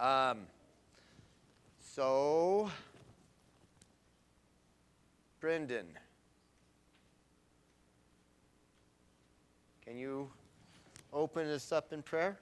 So, Brendan, can you open us up in prayer?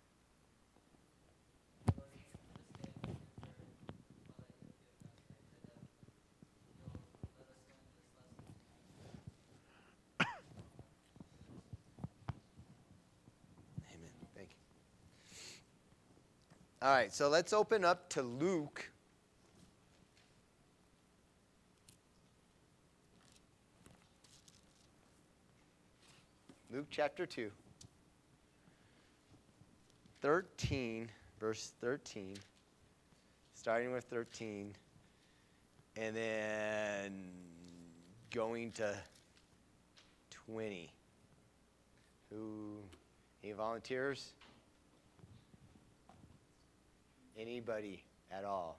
Amen. Thank you. All right, so let's open up to Luke. Luke chapter 2. 13, verse 13. Starting with 13. And then going to 20. Any volunteers? Anybody at all?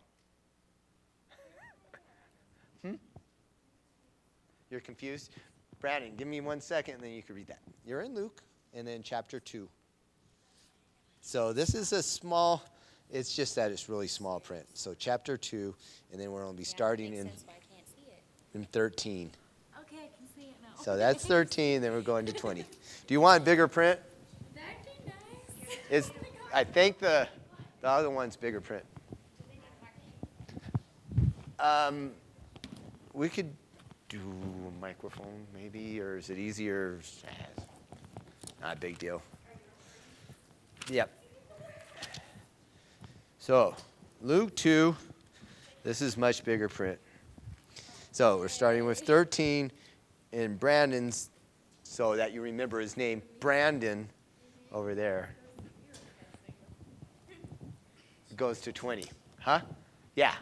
You're confused? Brandon, give me 1 second and then you can read that. You're in Luke and then chapter 2. So this is it's just that it's really small print. So chapter 2, and then we're going to be starting in 13. Okay, I can see it now. So that's 13, then we're going to 20. Do you want bigger print? That'd be nice. I think the other one's bigger print. We could do a microphone maybe, or is it easier? Not a big deal. Yep. So, Luke 2, this is much bigger print. So, we're starting with 13, and Brandon's, so that you remember his name, Brandon, over there. It goes to 20. Huh? Yeah.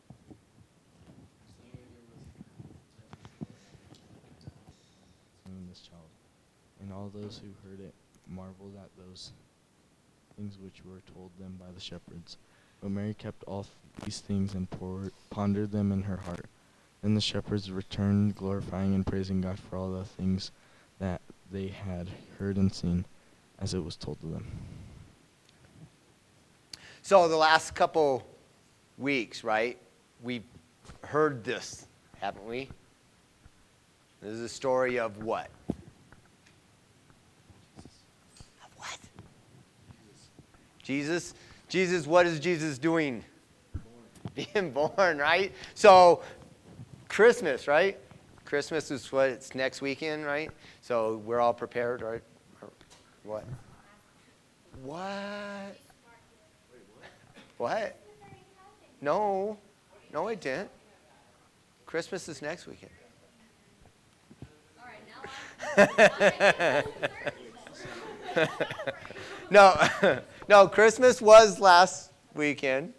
This child, and all those who heard it marveled at those things which were told them by the shepherds. But Mary kept all these things and pondered them in her heart. Then the shepherds returned, glorifying and praising God for all the things that they had heard and seen, as it was told to them. So the last couple weeks, right, we've heard this, haven't we? This is a story of what? Of what? Jesus. Jesus, what is Jesus doing? Being born, right? So, Christmas, right? Christmas is what? It's next weekend, right? So, we're all prepared, right? What? What? What? No, I didn't. Christmas is next weekend. No, Christmas was last weekend.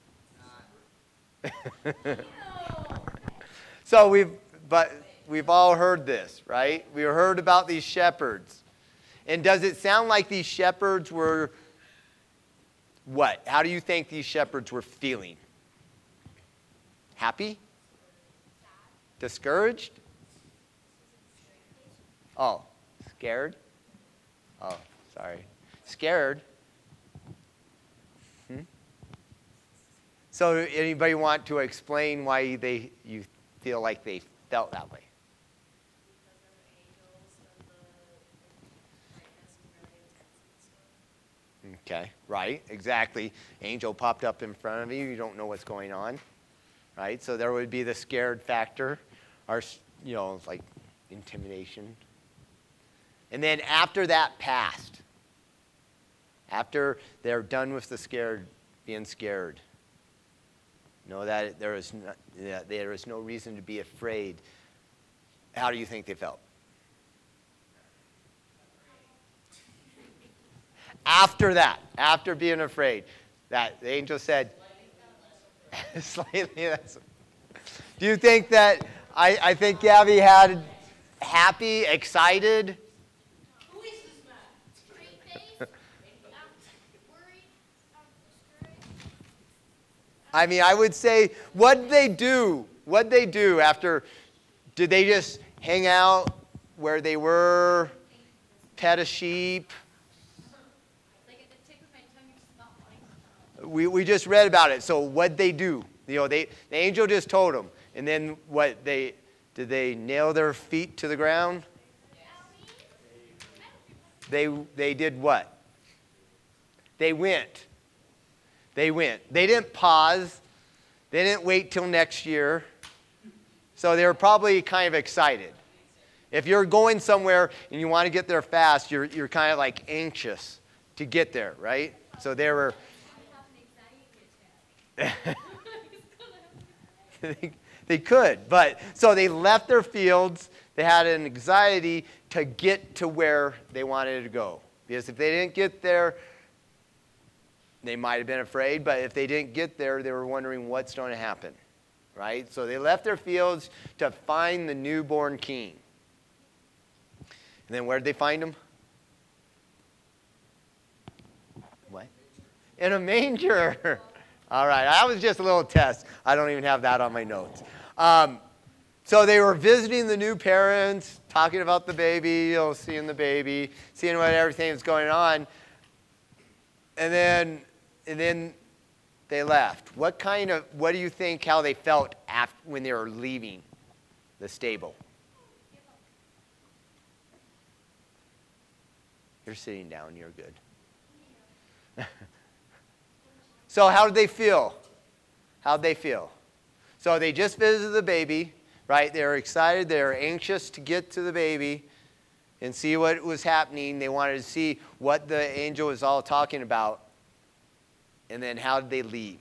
So we've all heard this, right? We heard about these shepherds. And does it sound like these shepherds were what? How do you think these shepherds were feeling? Happy? Discouraged? Oh, scared? Oh, sorry. Scared? So anybody want to explain why you feel like they felt that way? Okay, right, exactly. Angel popped up in front of you. You don't know what's going on, right? So there would be the scared factor, or like intimidation. And then after that passed, after they're done with the being scared, know that there is no reason to be afraid. How do you think they felt? After that, after being afraid, that the angel said, slightly less. Do you think that, I think Gabby had happy, excited? Who is this man? Straight face? Worried? Discouraged? I mean, I would say, what'd they do? What'd they do after? Did they just hang out where they were, pet a sheep? Like at the tip of my tongue, it's not We just read about it. So what'd they do? The angel just told them. And then did they nail their feet to the ground? They did what? They went. They didn't pause. They didn't wait till next year. So they were probably kind of excited. If you're going somewhere and you want to get there fast, you're kind of like anxious to get there, right? So they were. They could, but so they left their fields. They had an anxiety to get to where they wanted to go. Because if they didn't get there, they might have been afraid, but if they didn't get there, they were wondering what's going to happen, right? So they left their fields to find the newborn king. And then where did they find him? What? In a manger. All right, that was just a little test. I don't even have that on my notes. So they were visiting the new parents, talking about the baby, seeing the baby, seeing what everything was going on. And then they left. What do you think how they felt when they were leaving the stable? You're sitting down, you're good. So how did they feel? How'd they feel? So they just visited the baby, right? They were excited. They were anxious to get to the baby and see what was happening. They wanted to see what the angel was all talking about. And then how did they leave?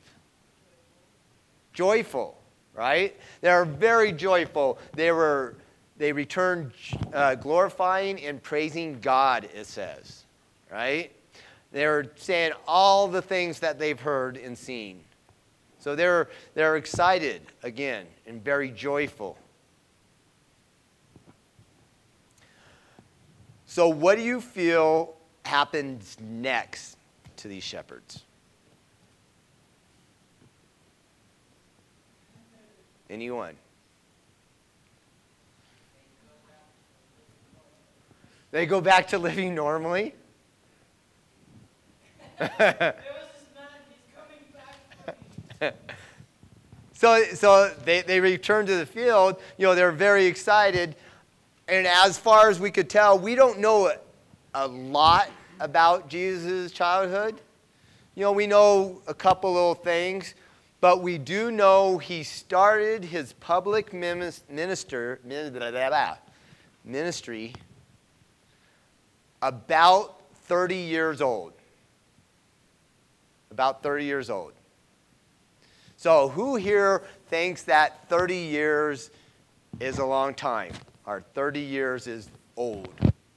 Joyful, right? They were very joyful. They returned glorifying and praising God, it says, right? They were saying all the things that they've heard and seen. So they're excited again and very joyful. So what do you feel happens next to these shepherds? Anyone? They go back to living normally? So they returned to the field. They're very excited. And as far as we could tell, we don't know a lot about Jesus' childhood. We know a couple little things. But we do know he started his public ministry about 30 years old. About 30 years old. So who here thinks that 30 years is a long time? Or 30 years is old?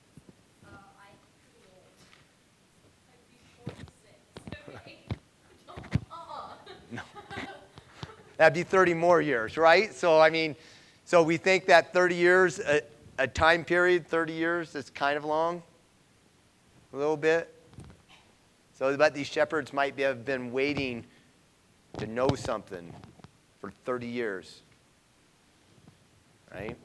That'd be 30 more years, right? So we think that 30 years, a time period, 30 years is kind of long, a little bit. So but these shepherds might have been waiting to know something for 30 years, right?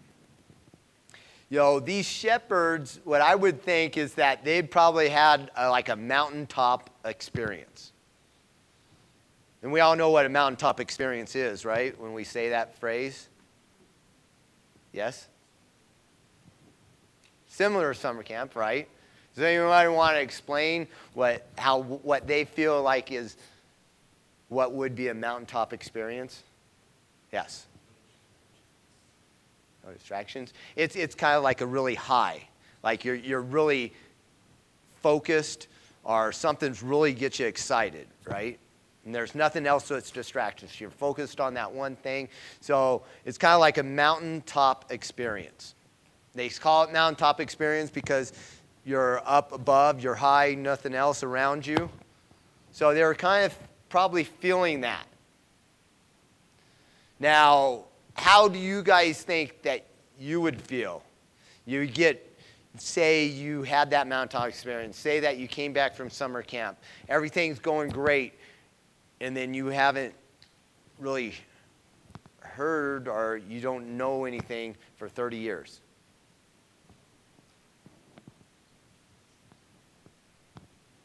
These shepherds, what I would think is that they'd probably had like a mountaintop experience. And we all know what a mountaintop experience is, right? When we say that phrase. Yes? Similar to summer camp, right? Does anyone want to explain what they feel like is what would be a mountaintop experience? Yes. No distractions. It's kind of like a really high. Like you're really focused or something's really gets you excited, right? And there's nothing else that's distractions. You're focused on that one thing. So it's kind of like a mountaintop experience. They call it mountaintop experience because you're up above, you're high, nothing else around you. So they were kind of probably feeling that. Now, how do you guys think that you would feel? Say you had that mountaintop experience. Say that you came back from summer camp. Everything's going great. And then you haven't really heard or you don't know anything for 30 years.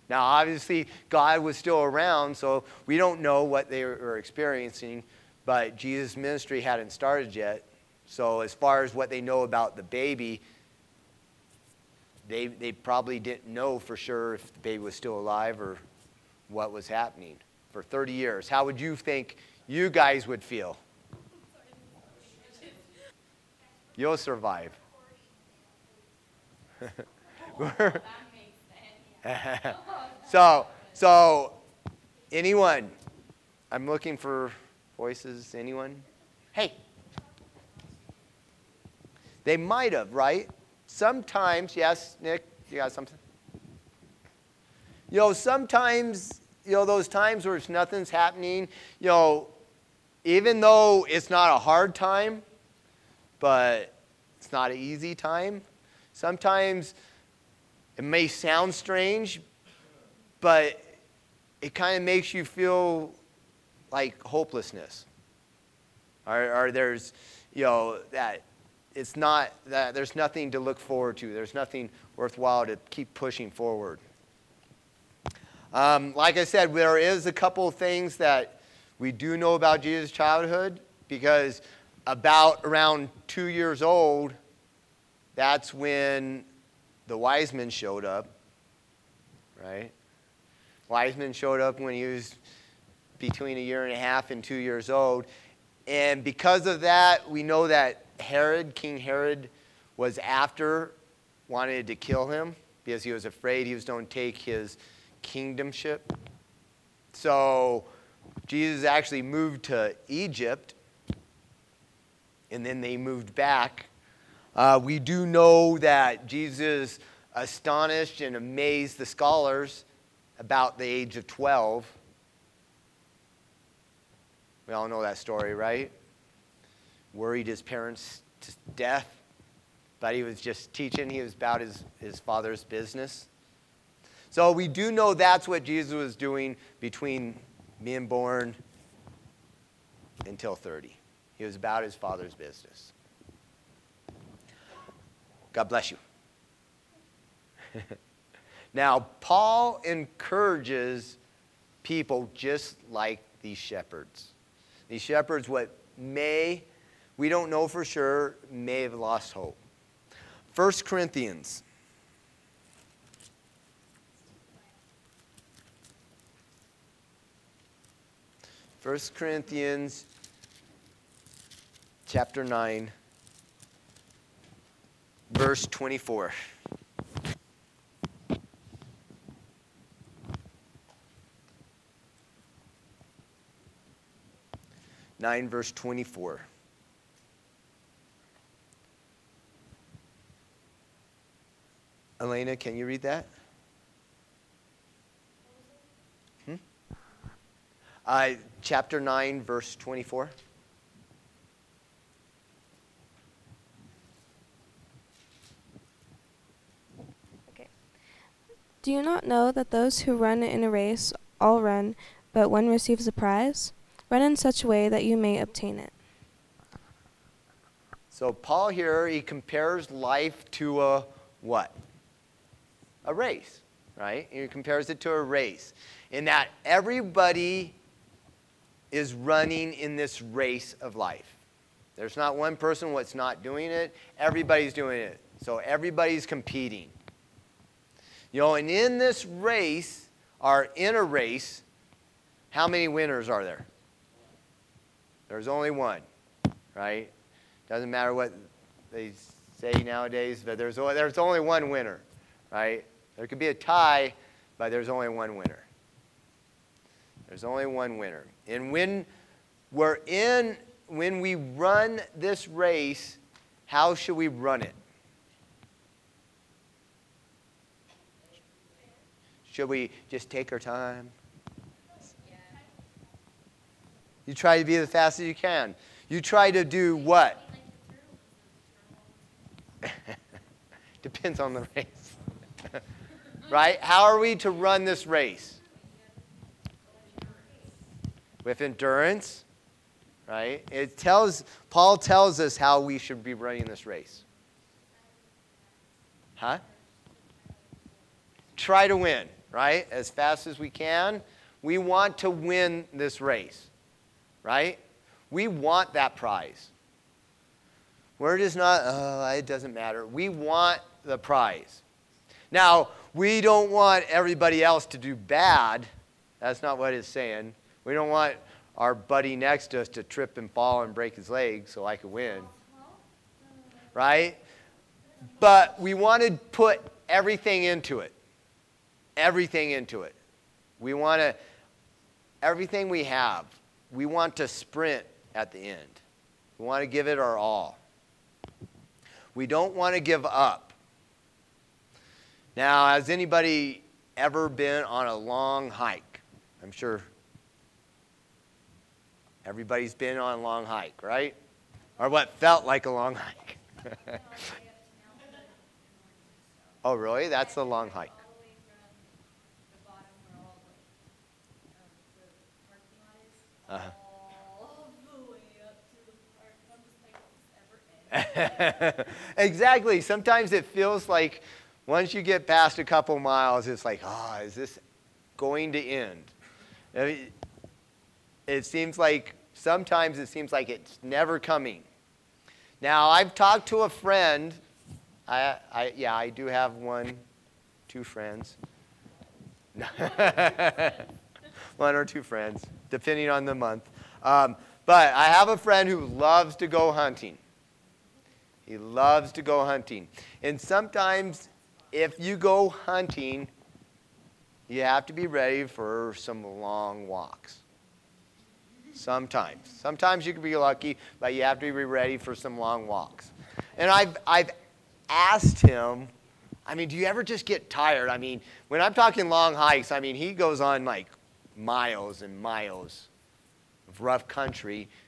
Now, obviously, God was still around, so we don't know what they were experiencing, but Jesus' ministry hadn't started yet. So as far as what they know about the baby, they probably didn't know for sure if the baby was still alive or what was happening for 30 years. How would you think you guys would feel? You'll survive. So, anyone? I'm looking for voices. Anyone? Hey. They might have, right? Sometimes, yes, Nick, you got something? Sometimes, those times where nothing's happening, even though it's not a hard time, but it's not an easy time, sometimes it may sound strange, but it kind of makes you feel like hopelessness. Or there's, that it's not, that there's nothing to look forward to. There's nothing worthwhile to keep pushing forward. Like I said, there is a couple of things that we do know about Jesus' childhood, because around 2 years old, that's when the wise men showed up, right? Wise men showed up when he was between 1.5 years and 2 years old. And because of that, we know that King Herod, was wanted to kill him because he was afraid he was going to take his kingdomship. So Jesus actually moved to Egypt, and then they moved back. We do know that Jesus astonished and amazed the scholars about the age of 12. We all know that story, right? Worried his parents to death, but he was just teaching. He was about his father's business. So we do know that's what Jesus was doing between being born until 30. He was about his father's business. God bless you. Now, Paul encourages people just like these shepherds. These shepherds, we don't know for sure, may have lost hope. 1 Corinthians. 1 Corinthians chapter 9, verse 24. Verse 24. Elena, can you read that? Chapter 9, verse 24. Okay. Do you not know that those who run in a race all run, but one receives a prize? Run in such a way that you may obtain it. So Paul here, he compares life to a what? A race, right? He compares it to a race. In that everybody is running in this race of life. There's not one person that's not doing it. Everybody's doing it. So everybody's competing. And in this race, or in a race, how many winners are there? There's only one, right? Doesn't matter what they say nowadays, but there's only one winner, right? There could be a tie, but there's only one winner. There's only one winner. And when we run this race, how should we run it? Should we just take our time? You try to be the fastest you can. You try to do what? Depends on the race. Right? How are we to run this race? With endurance, right? Paul tells us how we should be running this race. Huh? Try to win. right? As fast as we can. We want to win this race, right? We want that prize. Word is not, it doesn't matter. We want the prize. Now, we don't want everybody else to do bad. That's not what it's saying. We don't want our buddy next to us to trip and fall and break his leg so I could win. Right? But we want to put everything into it. Everything into it. We want to, everything we have, we want to sprint at the end. We want to give it our all. We don't want to give up. Now, has anybody ever been on a long hike? I'm sure everybody's been on a long hike, right? Or what felt like a long hike. Oh, really? That's a long hike. Uh-huh. Exactly. Sometimes it feels like once you get past a couple miles, it's like, is this going to end? It seems like, sometimes it seems like it's never coming. Now, I've talked to a friend. I do have two friends. One or two friends, depending on the month. But I have a friend who loves to go hunting. He loves to go hunting. And sometimes, if you go hunting, you have to be ready for some long walks. Sometimes. Sometimes you can be lucky, but you have to be ready for some long walks. And I've asked him, do you ever just get tired? When I'm talking long hikes, he goes on like miles and miles of rough country